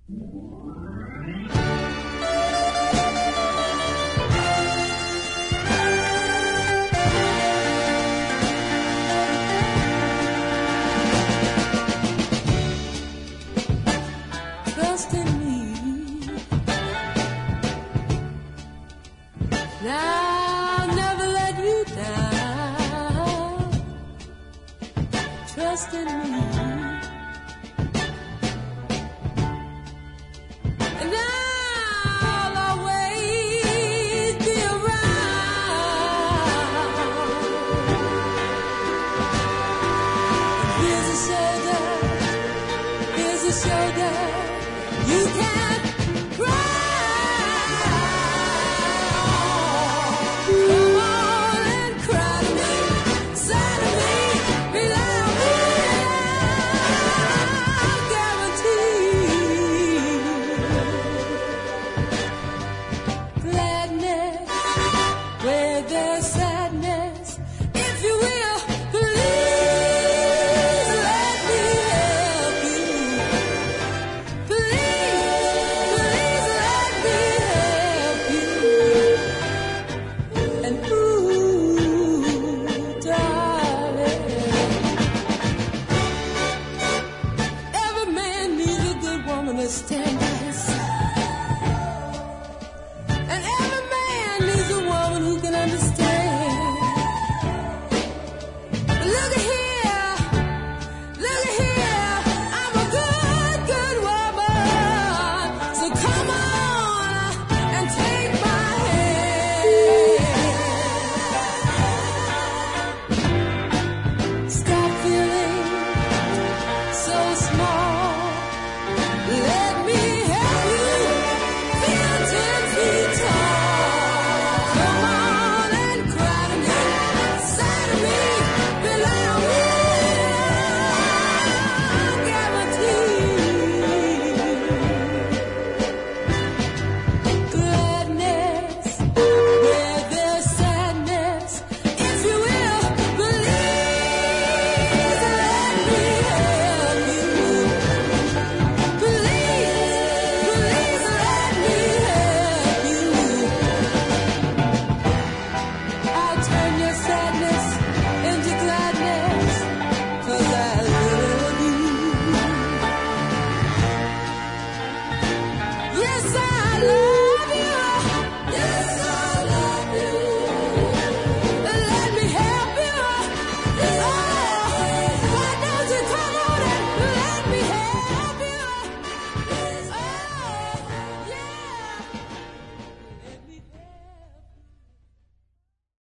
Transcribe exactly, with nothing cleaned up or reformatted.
Trust in me. I'll never let you down. Trust in me. And I'll always be around. Here's a shoulder, here's a shoulder. You can't cry. Come on and cry to me, say to me, rely on me, I'll guarantee gladness where there's sadness. If you will, please let me help you. Please, please let me help you. And ooh, darling, every man needs a good woman to stand by.